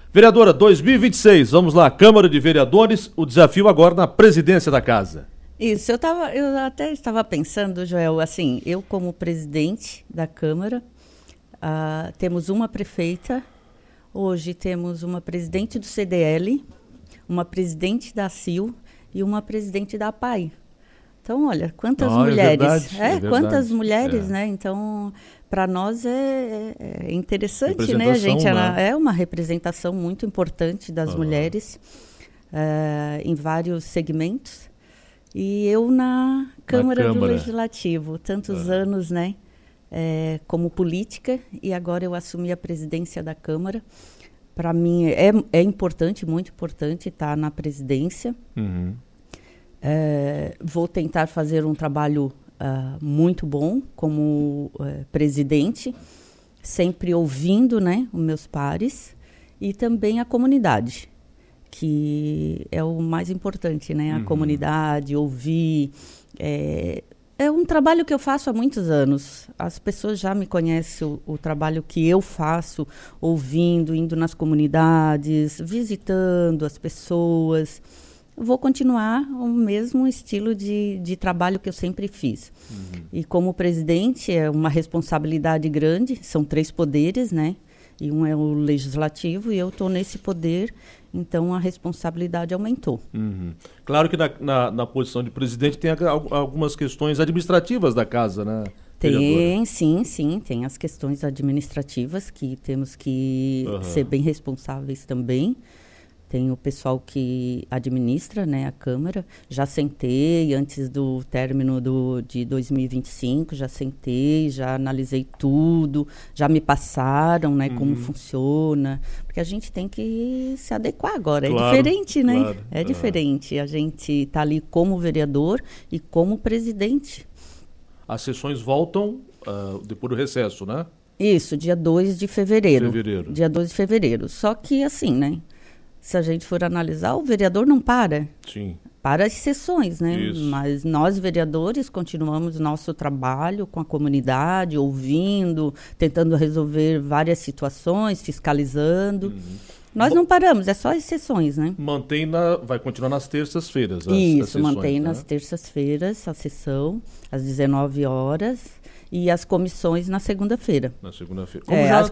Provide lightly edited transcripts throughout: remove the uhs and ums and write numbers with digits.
Vereadora, 2026, vamos lá, Câmara de Vereadores, o desafio agora na presidência da casa. Isso, eu até estava pensando, Joel, assim, eu como presidente da Câmara, temos uma prefeita, hoje temos uma presidente do CDL, uma presidente da CIL e uma presidente da APAI. Então, olha, quantas mulheres. É verdade. Quantas mulheres, né? Então, para nós é interessante, né? A gente é uma representação muito importante das mulheres em vários segmentos. E eu na Câmara do Legislativo, tantos anos, né? Como política, e agora eu assumi a presidência da Câmara. Para mim é importante, muito importante estar na presidência. Uhum. Vou tentar fazer um trabalho muito bom como presidente, sempre ouvindo, né, os meus pares e também a comunidade, que é o mais importante, né? A comunidade, ouvir. É um trabalho que eu faço há muitos anos. As pessoas já me conhecem o trabalho que eu faço, ouvindo, indo nas comunidades, visitando as pessoas. Vou continuar o mesmo estilo de trabalho que eu sempre fiz. E como presidente é uma responsabilidade grande, são 3 poderes, né? E um é o legislativo e eu estou nesse poder, então a responsabilidade aumentou. Claro que na posição de presidente tem algumas questões administrativas da casa, né? Tem, sim, tem as questões administrativas que temos que ser bem responsáveis também. Tem o pessoal que administra, né, a Câmara. Já sentei antes do término de 2025, já analisei tudo, já me passaram, né, como funciona. Porque a gente tem que se adequar agora. Claro, é diferente, né? Claro. É diferente. A gente está ali como vereador e como presidente. As sessões voltam depois do recesso, né? Isso, dia 2 de fevereiro. Dia 2 de fevereiro. Só que assim, né? Se a gente for analisar, o vereador não para. Sim. Para as sessões, né? Isso. Mas nós, vereadores, continuamos nosso trabalho com a comunidade, ouvindo, tentando resolver várias situações, fiscalizando. Nós não paramos, é só as sessões, né? Vai continuar nas terças-feiras. Isso, as sessões, mantém né? nas terças-feiras a sessão, às 19 horas. E as comissões na segunda-feira. Na segunda-feira.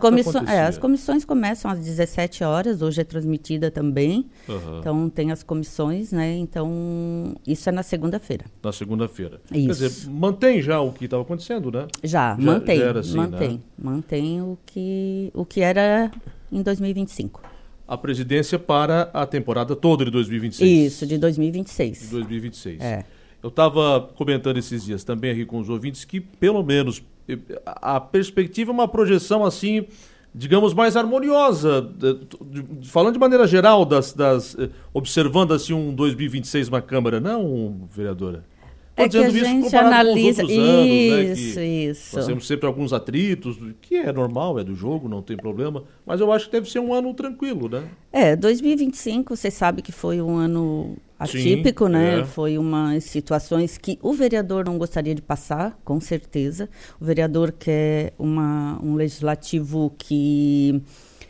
As comissões começam às 17 horas, hoje é transmitida também. Então, tem as comissões, né? Então, isso é na segunda-feira. Na segunda-feira. Isso. Quer dizer, mantém já o que estava acontecendo, né? Já mantém. Era assim, né? Mantém o que era em 2025. A presidência para a temporada toda de 2026. Isso, de 2026. De 2026. Eu estava comentando esses dias também aqui com os ouvintes que, pelo menos, a perspectiva é uma projeção, assim, digamos, mais harmoniosa, falando de maneira geral, observando, assim, um 2026 na Câmara, não, vereadora? É que a gente analisa com os outros anos, isso. Nós temos sempre alguns atritos, que é normal, é do jogo, não tem problema, mas eu acho que deve ser um ano tranquilo, né? 2025, você sabe que foi um ano atípico, sim, né? Foi umas situações que o vereador não gostaria de passar, com certeza. O vereador quer um legislativo que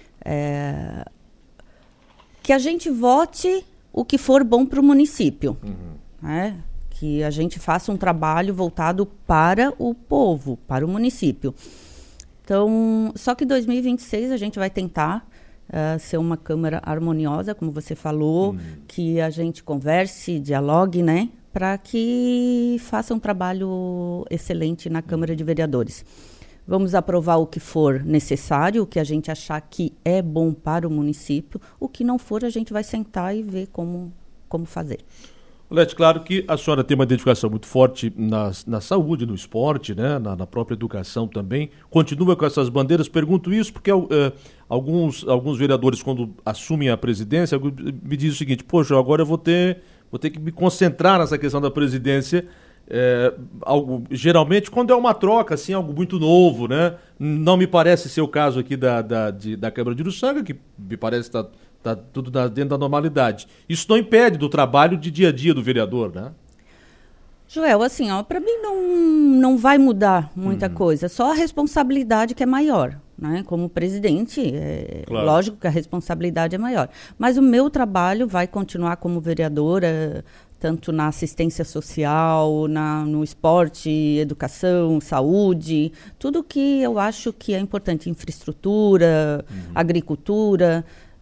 a gente vote o que for bom para o município, né? Que a gente faça um trabalho voltado para o povo, para o município. Então, só que 2026 a gente vai tentar ser uma Câmara harmoniosa, como você falou, que a gente converse, dialogue, né? Para que faça um trabalho excelente na Câmara de Vereadores. Vamos aprovar o que for necessário, o que a gente achar que é bom para o município. O que não for, a gente vai sentar e ver como fazer. Olete, claro que a senhora tem uma identificação muito forte na saúde, no esporte, né? Na própria educação também. Continua com essas bandeiras. Pergunto isso porque alguns vereadores, quando assumem a presidência, me dizem o seguinte: poxa, agora eu vou ter que me concentrar nessa questão da presidência. Geralmente, quando é uma troca, assim, algo muito novo, né? Não me parece ser o caso aqui da Câmara de Uruçanga, que me parece estar tudo dentro da normalidade. Isso não impede do trabalho de dia a dia do vereador, né? Joel, assim, para mim não vai mudar muita coisa, só a responsabilidade que é maior. né? Como presidente, Claro. Lógico que a responsabilidade é maior. Mas o meu trabalho vai continuar como vereadora, tanto na assistência social, no esporte, educação, saúde, tudo que eu acho que é importante, infraestrutura, agricultura,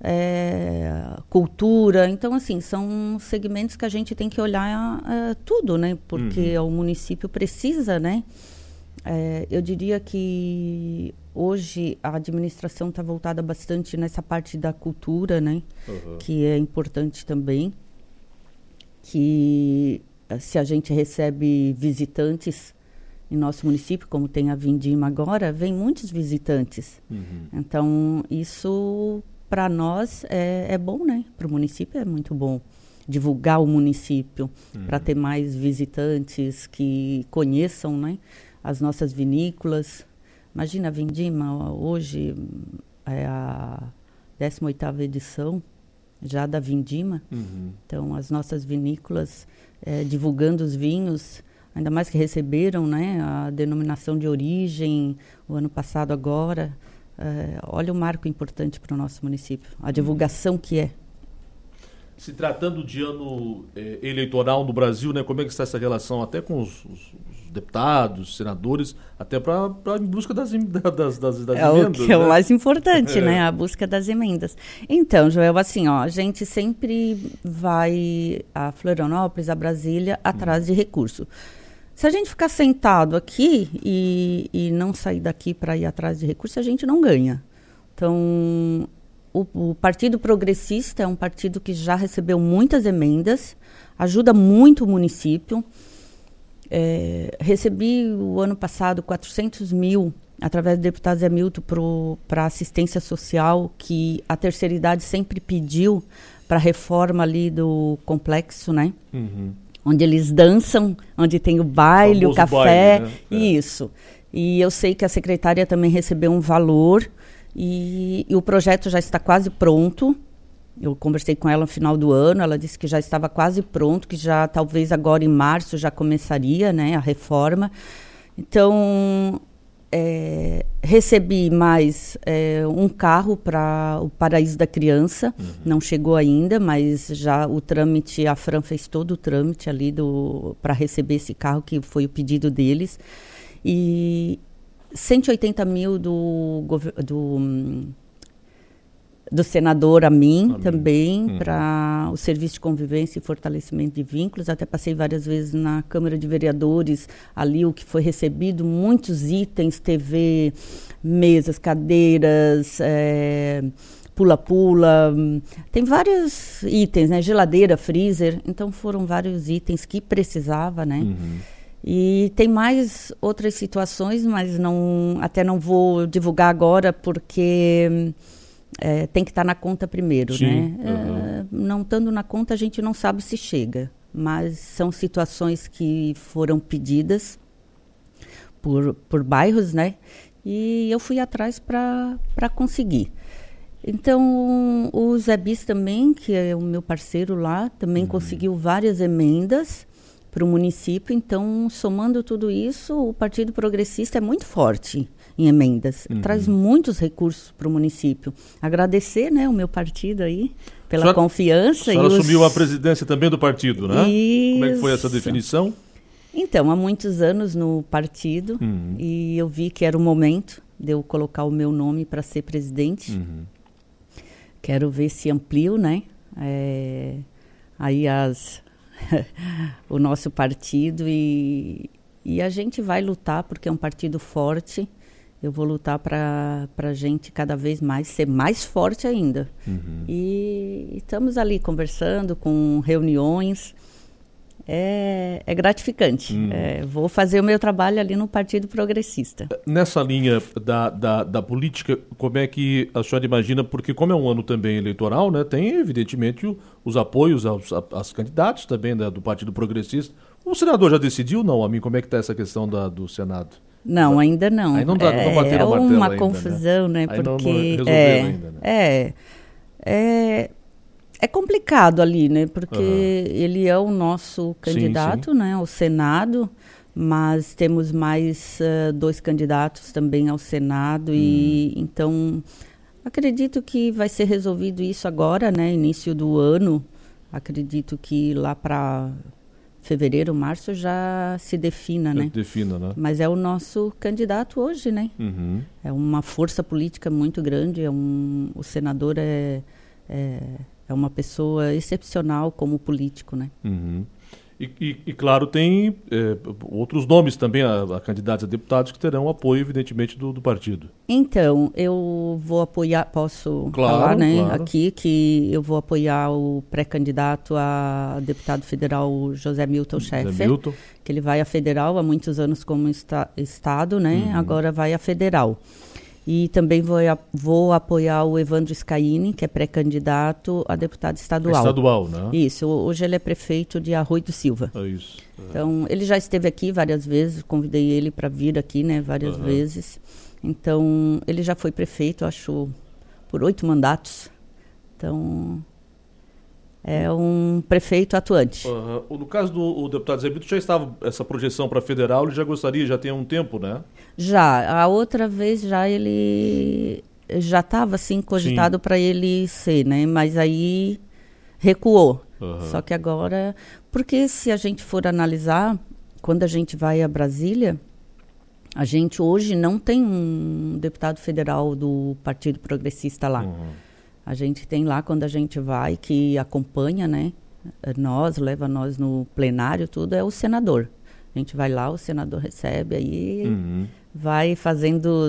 cultura. Então, assim, são segmentos que a gente tem que olhar tudo, né? Porque o município precisa, né? Eu diria que hoje a administração está voltada bastante nessa parte da cultura, né? Que é importante também. Que se a gente recebe visitantes em nosso município, como tem a Vindima agora, vem muitos visitantes. Então, isso para nós é bom, né? Para o município é muito bom. Divulgar o município para ter mais visitantes que conheçam, né? As nossas vinícolas. Imagina, a Vindima hoje é a 18ª edição já da Vindima. Então, as nossas vinícolas divulgando os vinhos, ainda mais que receberam, né, a denominação de origem o ano passado agora. Olha o marco importante para o nosso município, a divulgação que é. Se tratando de ano eleitoral no Brasil, né, como é que está essa relação até com os deputados, senadores, até para em busca das emendas? O que é o mais importante, né, a busca das emendas. Então, Joel, assim, a gente sempre vai a Florianópolis, a Brasília, atrás de recurso. Se a gente ficar sentado aqui e não sair daqui para ir atrás de recurso, a gente não ganha. Então, o Partido Progressista é um partido que já recebeu muitas emendas, ajuda muito o município. Recebi o ano passado 400 mil, através do deputado Zé Milton, para assistência social, que a terceira idade sempre pediu para a reforma ali do complexo, né? Onde eles dançam, onde tem o baile, o café, baile, né? Isso. E eu sei que a secretária também recebeu um valor. E o projeto já está quase pronto. Eu conversei com ela no final do ano, ela disse que já estava quase pronto, que já talvez agora em março já começaria, né, a reforma. Então, recebi mais um carro para o Paraíso da Criança, não chegou ainda, mas já o trâmite, a Fran fez todo o trâmite ali para receber esse carro, que foi o pedido deles. E 180 mil do senador a mim também, para o serviço de convivência e fortalecimento de vínculos. Até passei várias vezes na Câmara de Vereadores, ali o que foi recebido, muitos itens, TV, mesas, cadeiras, pula-pula, tem vários itens, né? Geladeira, freezer, então foram vários itens que precisava, né? E tem mais outras situações, mas até não vou divulgar agora, porque tem que estar na conta primeiro, né? Não estando na conta, a gente não sabe se chega. Mas são situações que foram pedidas por bairros, né? E eu fui atrás para conseguir. Então, o Zé Bis também, que é o meu parceiro lá, também conseguiu várias emendas para o município. Então, somando tudo isso, o Partido Progressista é muito forte em emendas, traz muitos recursos para o município. Agradecer, né, o meu partido aí pela confiança. A senhora assumiu a presidência também do partido, né? Isso. Como é que foi essa definição? Então, há muitos anos no partido, e eu vi que era o momento de eu colocar o meu nome para ser presidente. Quero ver se amplio, né? Aí o nosso partido, e a gente vai lutar, porque é um partido forte. Eu vou lutar para a gente cada vez mais ser mais forte ainda. E estamos ali conversando, com reuniões. É gratificante. Vou fazer o meu trabalho ali no Partido Progressista. Nessa linha da política, como é que a senhora imagina, porque como é um ano também eleitoral, né, tem evidentemente os apoios aos candidatos também, né, do Partido Progressista. O senador já decidiu, não, a mim, como é que está essa questão do Senado? Não, ainda não. Aí não bateram o martelo ainda, uma confusão, né? Aí porque não resolveram ainda, né? É complicado ali, né? Porque ele é o nosso candidato, né, ao Senado. mas temos mais 2 candidatos também ao Senado e então acredito que vai ser resolvido isso agora, né, início do ano. Acredito que lá para fevereiro, março já se defina, né? Defina, né? Mas é o nosso candidato hoje, né? É uma força política muito grande, o senador é uma pessoa excepcional como político, né? E claro, tem outros nomes também, a candidatos a deputados que terão apoio, evidentemente, do partido. Então, eu vou apoiar, posso falar, né, aqui, que eu vou apoiar o pré-candidato a deputado federal José Milton Schaeffer, que ele vai a federal há muitos anos como estado, né, agora vai a federal. E também vou apoiar o Evandro Scaini, que é pré-candidato a deputado estadual. Estadual, né? Isso, hoje ele é prefeito de Arroio do Silva. Isso. Então, ele já esteve aqui várias vezes, convidei ele para vir aqui, né, várias vezes. Então, ele já foi prefeito, acho, por 8 mandatos. Então, é um prefeito atuante. No caso do deputado Zé Milton, já estava essa projeção para federal, ele já gostaria, já tem um tempo, né? Já, a outra vez ele já estava assim cogitado para ele ser, né? Mas aí recuou. Só que agora, porque se a gente for analisar, quando a gente vai a Brasília, a gente hoje não tem um deputado federal do Partido Progressista lá. A gente tem lá, quando a gente vai, que acompanha, né? Leva nós no plenário, tudo, é o senador. A gente vai lá, o senador recebe, aí vai fazendo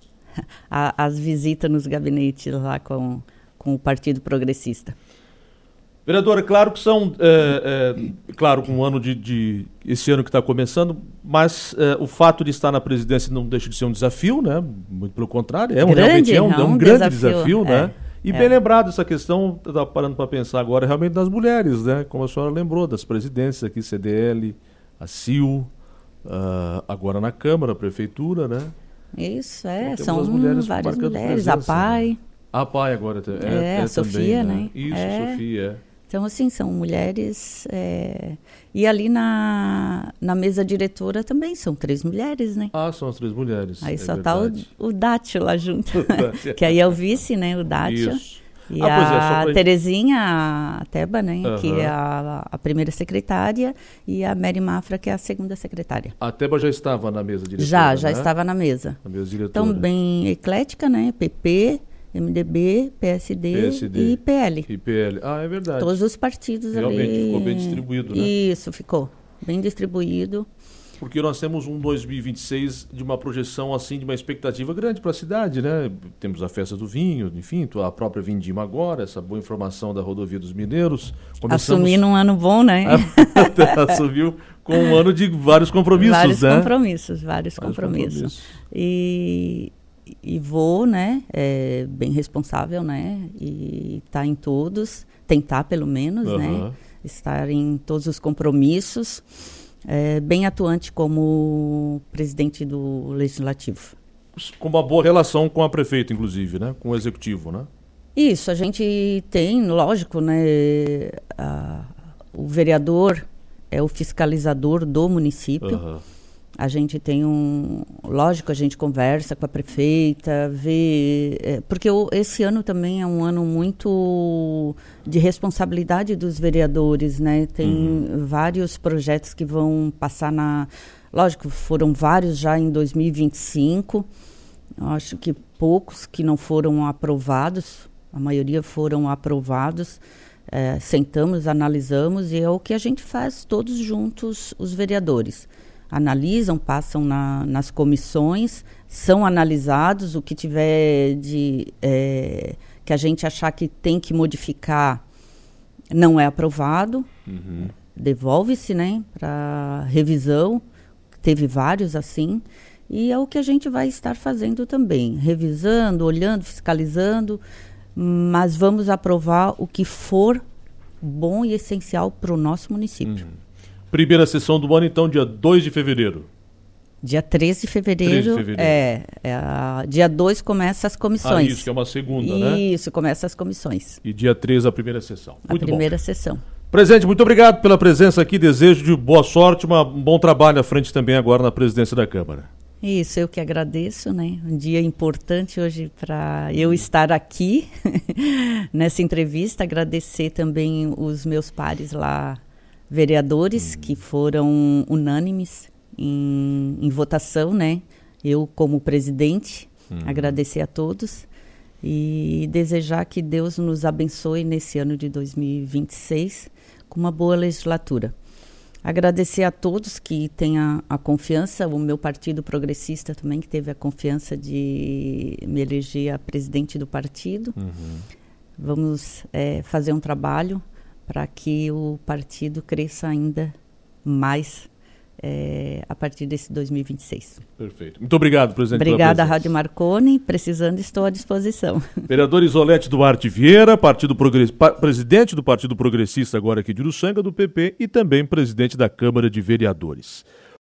as visitas nos gabinetes lá com o Partido Progressista. Vereadora, claro que são, claro, com um ano esse ano que está começando, mas o fato de estar na presidência não deixa de ser um desafio, né? Muito pelo contrário, realmente é um grande desafio, né? E bem lembrado essa questão, estava parando para pensar agora, realmente das mulheres, né? Como a senhora lembrou, das presidências aqui, CDL, a CIL, agora na Câmara, a Prefeitura, né? Isso, então, são várias mulheres, a PAI. Né? A PAI agora a Sofia, também, né? Isso, Sofia, Então, assim, são mulheres. E ali na mesa diretora também são 3 mulheres, né? São as 3 mulheres. Aí só está o Dátio lá junto, que aí é o vice, né? O Dátio. Isso. E a Terezinha, a Teba, né? Que é a primeira secretária, e a Mary Mafra, que é a segunda secretária. A Teba já estava na mesa diretora, Já estava na mesa. Na mesa diretora. Então, bem eclética, né? PP, MDB, PSD e PL. E PL. É verdade. Todos os partidos realmente ali. Ficou bem distribuído, né? Isso, ficou bem distribuído. Porque nós temos um 2026 de uma projeção, assim, de uma expectativa grande para a cidade, né? Temos a festa do vinho, enfim, a própria Vindima agora, essa boa informação da rodovia dos Mineiros. Assumir num ano bom, né? Assumiu com um ano de vários compromissos, vários compromissos. E vou, né, bem responsável, né, e tá em todos, tentar pelo menos, né, estar em todos os compromissos, bem atuante como presidente do Legislativo. Com uma boa relação com a prefeita, inclusive, né, com o Executivo, né? Isso, a gente tem, lógico, né, o vereador é o fiscalizador do município. A gente tem lógico, a gente conversa com a prefeita, vê, porque esse ano também é um ano muito de responsabilidade dos vereadores, né? Tem vários projetos que vão passar lógico, foram vários já em 2025, eu acho que poucos que não foram aprovados, a maioria foram aprovados. Sentamos, analisamos e é o que a gente faz todos juntos, os vereadores. Analisam, passam nas comissões, são analisados, o que tiver que a gente achar que tem que modificar não é aprovado, devolve-se, né, para revisão, teve vários assim, e é o que a gente vai estar fazendo também, revisando, olhando, fiscalizando, mas vamos aprovar o que for bom e essencial para o nosso município. Primeira sessão do ano, então, dia 2 de fevereiro. Dia 13 de fevereiro. Dia 2 começa as comissões. Isso, que é uma segunda, né? Isso, começa as comissões. E dia 3 a primeira sessão. Muito bom. A primeira sessão. Presidente, muito obrigado pela presença aqui, desejo de boa sorte, um bom trabalho à frente também agora na presidência da Câmara. Isso, eu que agradeço, né? Um dia importante hoje para eu estar aqui nessa entrevista, agradecer também os meus pares lá, vereadores, que foram unânimes em votação, né? Eu como presidente, agradecer a todos e desejar que Deus nos abençoe nesse ano de 2026 com uma boa legislatura. Agradecer a todos que têm a confiança, o meu Partido Progressista também, que teve a confiança de me eleger a presidente do partido. Vamos fazer um trabalho para que o partido cresça ainda mais a partir desse 2026. Perfeito. Muito obrigado, presidente. Obrigada, Rádio Marconi. Precisando, estou à disposição. Vereador Isolete Duarte Vieira, presidente do Partido Progressista agora aqui de Uruçanga, do PP, e também presidente da Câmara de Vereadores.